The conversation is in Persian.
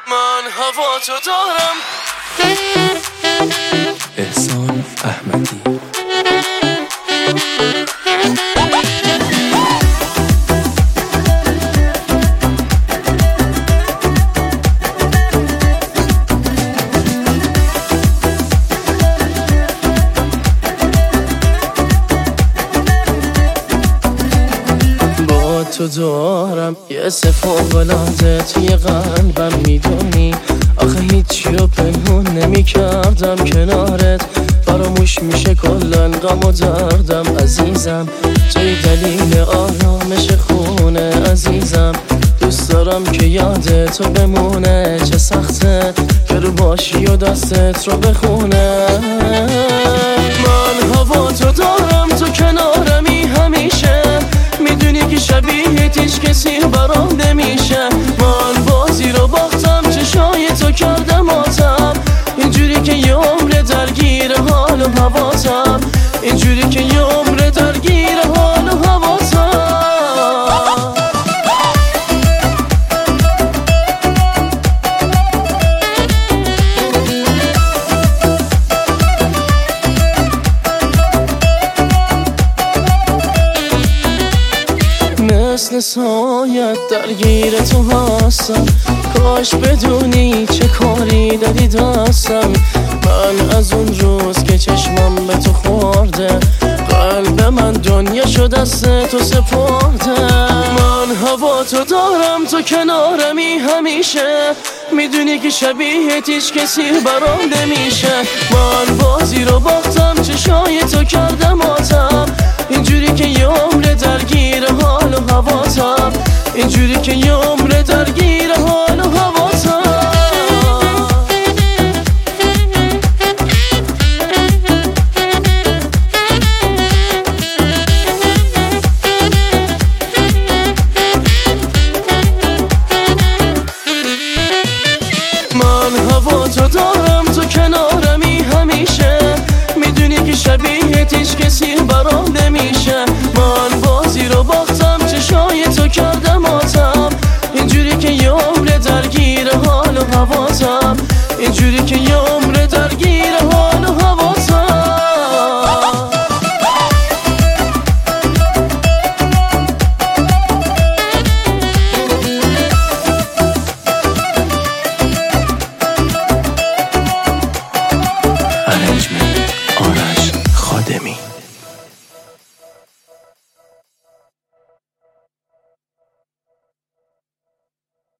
من هوا تو دارم. احسان احمدی. تو دارم یه فوق‌العاده توی قلبم، میدونی آخه هیچی رو پنهون نمی کردم کنارت، فراموش میشه کلن غم و دردم عزیزم، توی دلیل آرامش خونه عزیزم، دوست دارم که یاد تو بمونه، چه سخته که رو باشی و دستت رو بخونه. من هوا تو دارم، تو کنارمی همیشه، میدونی که شبیه هیچ کسی برام نمیشه، من بازی رو باختم چشای تو کردم آتم، اینجوری که یه عمر درگیر حال و هواتم، اینجوری که یه عمر درگیر حال و هواتم. مثل سایت درگیر تو هستم، کاش بدونی چه کاری دادی دستم، من از اون روز که چشمم به تو خورده، قلب من دنیا شد دست تو سپرده. من هوا تو دارم، تو کنارمی همیشه، میدونی که شبیه هیچ کسی برام نمیشه، من بازی رو باختم چشای تو کردم آتم، اینجوری که یه عمر درگیر حال و هواتم، اینجوری که یه عمر درگیر حال و هواتم. من هوا تو دارم، تو کنارمی همیشه، میدونی که شبیه هیچ کسی برام نمیشه، من بازی رو باختم چشای تو کردم آتم، اینجوری که یه عمر درگیر حال و هواتم، اینجوری که یه عمر